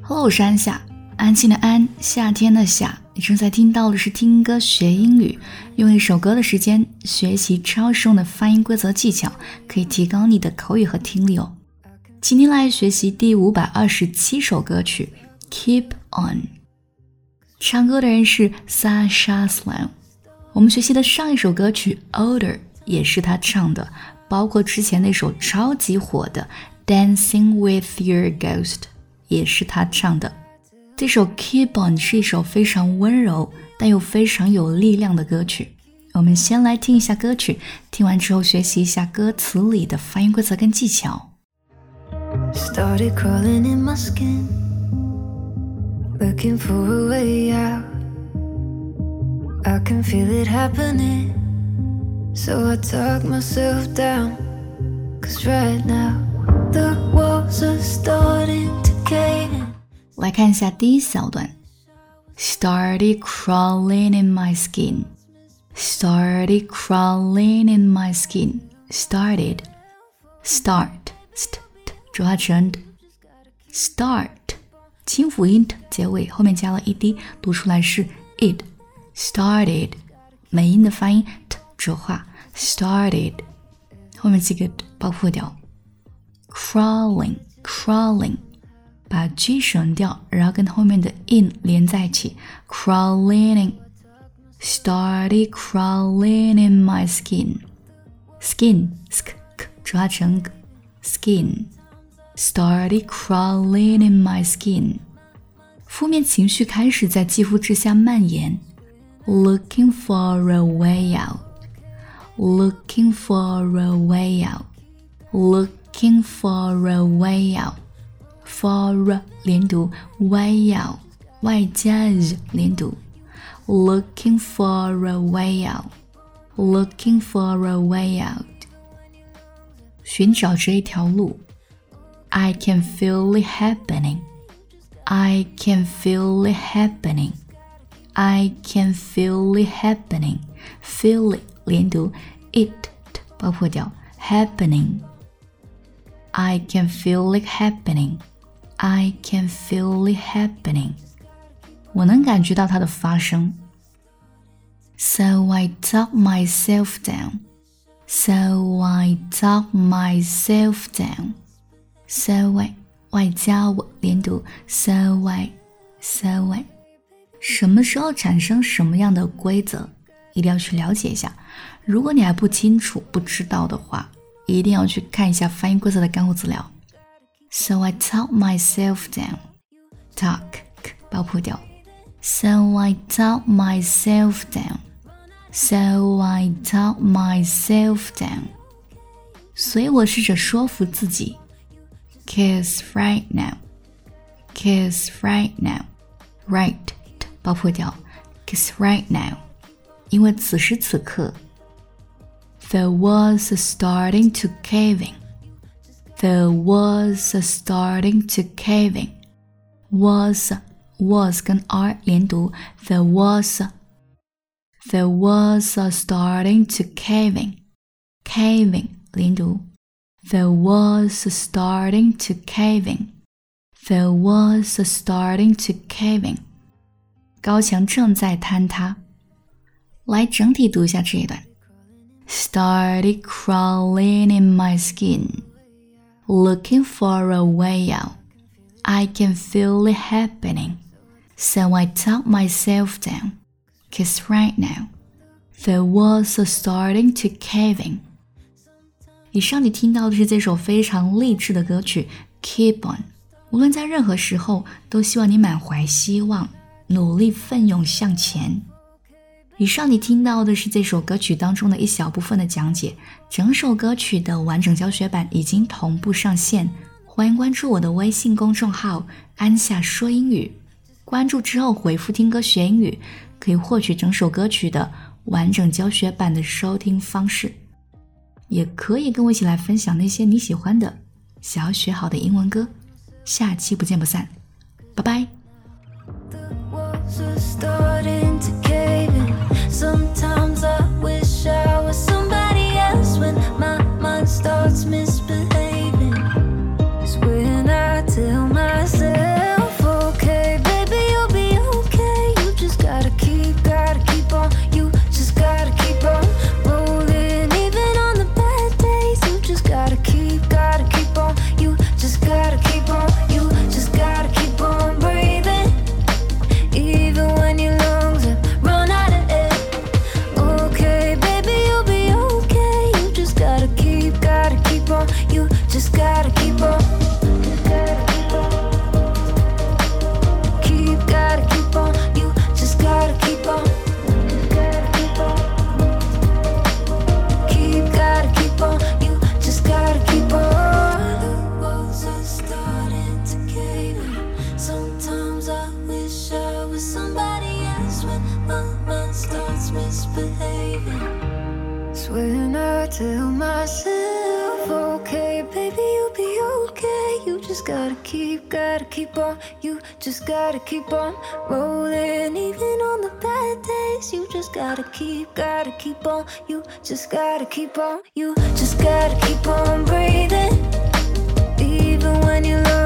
Hello， 我是安夏，安静的安，夏天的夏。你正在听到的是听歌学英语，用一首歌的时间学习超实用的发音规则技巧，可以提高你的口语和听力哦。今天来学习第527首歌曲 Keep On。 唱歌的人是 Sasha Sloan。 我们学习的上一首歌曲 Older 也是他唱的，包括之前那首超级火的 Dancing with Your Ghost 也是他唱的。这首 Keep On 是一首非常温柔但又非常有力量的歌曲。我们先来听一下歌曲，听完之后学习一下歌词里的发音规则跟技巧。 Started crawling in my skin, looking for a way out. I can feel it happening, so I talk myself down. 'Cause right now the walls are starting to cave in. 来看一下第一小段 Started crawling in my skin. Started crawling in my skin. Started Start浊化成 Start 清辅音结尾后面加了一滴，读出来是 it. Started 美音的发音 t 浊化 Started 后面几个爆破掉。 Crawling 把 G 省掉，然后跟后面的 in 连在一起 Crawling Started crawling in my skin. Skin 浊化成 skin. Started crawling in my skin. 负面情绪开始在肌肤之下蔓延 Looking for a way out. Looking for a way out. Looking for a way out. For 连读 way out 外加 z 连读 Looking for a way out. Looking for a way out. 寻找这一条路 I can feel it happening. I can feel it happening. I can feel it happening. Feel it 连读 it 爆破掉 happening. I can feel it happening. I can feel it happening. 我能感觉到它的发生。 So I talk myself down. So I talk myself down. So I 外加我连读 So I. 什么时候产生什么样的规则一定要去了解一下，如果你还不清楚不知道的话，一定要去看一下发音规则的干货资料。 So I talk myself down. Talk 爆破掉 So I talk myself down. So I talk myself down. 所以我试着说服自己 Cause right now. Cause right now. Right 爆破掉 Cause right now. 因为此时此刻 The walls are starting to cave in. The walls are starting to cave in. Was 跟 R 连读 The walls are starting to cave in. Cave in 连读 The walls are starting to cave in. The walls are starting to cave in. 高墙正在坍塌。来整体读一下这一段。 Started crawling in my skin. Looking for a way out. I can feel it happening. So I talk myself down. 'Cause right now, the walls are starting to cave in. 以上你听到的是这首非常励志的歌曲 Keep On。 无论在任何时候，都希望你满怀希望，努力奋勇向前。以上你听到的是这首歌曲当中的一小部分的讲解，整首歌曲的完整教学版已经同步上线，欢迎关注我的微信公众号安夏说英语，关注之后回复听歌学英语，可以获取整首歌曲的完整教学版的收听方式，也可以跟我一起来分享那些你喜欢的想要学好的英文歌。下期不见不散，拜拜。 Sometimes I wish I was somebody else when my mind starts misbehaving. It's when I tell myself, oh, tell myself, okay, baby, you'll be okay. You just gotta keep on. You just gotta keep on rolling, even on the bad days. You just gotta keep on. You just gotta keep on. You just gotta keep on breathing, even when you're low.